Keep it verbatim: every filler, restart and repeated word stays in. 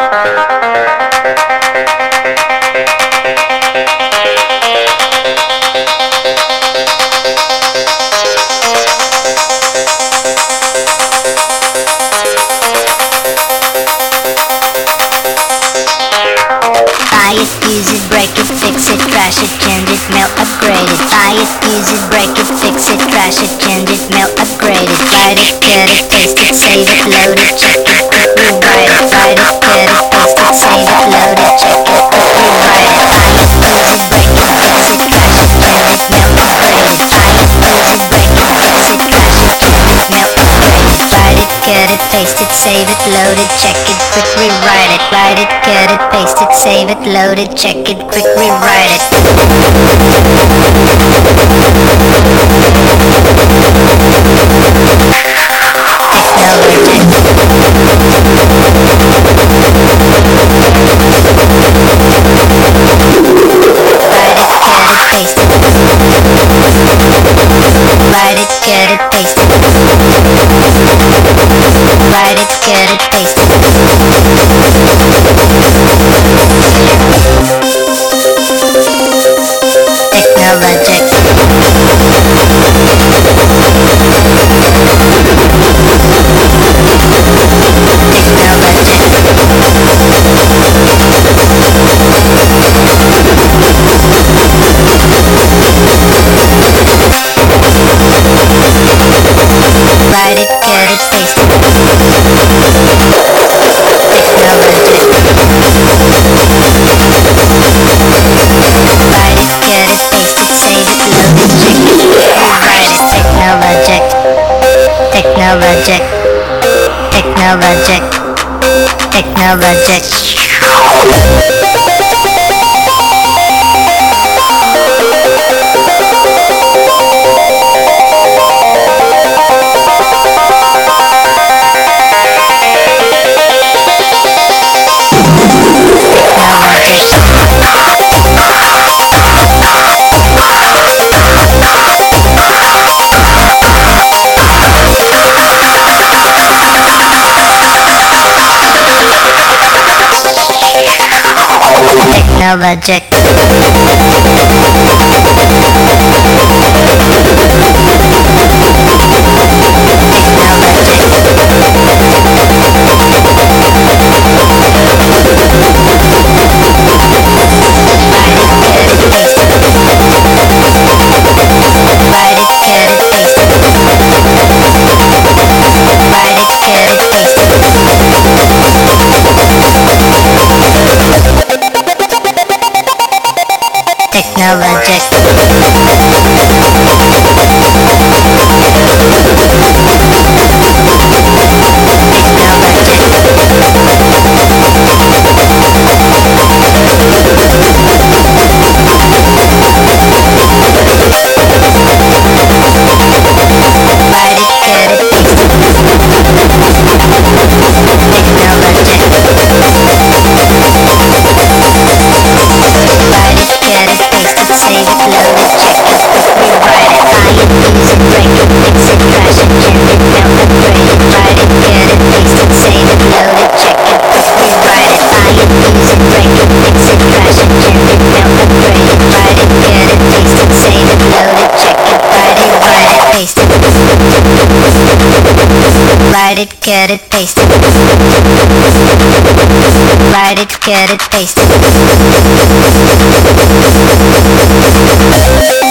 Buy it, use it, break it, fix it, trash it, change it, melt, upgrade it. Buy it, use it, break it, fix it, trash it, change it, melt, upgrade it. Write it, cut it, paste it, save it, load it, check it, quick rewrite it. Write it, cut it, paste it, save it, load it, check it, quick rewrite it. Buy it, use it, break it, fix it, trash it, change it, melt, upgrade it. Buy it, use it, break it, fix it, trash it, change it, melt, upgrade it. Write it, cut it, paste it, save it, load it, check it, quick rewrite it. Write it, cut it, paste it, save it, load it, check it, quick rewrite it. Write it, cut it, paste it. Write it, cut it, paste it. Technologic. Write it, cut it, paste it. Technologic. Write it, cut it, paste it, save it, load it, check it, rewrite it. Technologic. Technologic. Technologic. Technologic. Technologic. Technologic. Write it, cut it, paste it. Write it, cut it, paste it.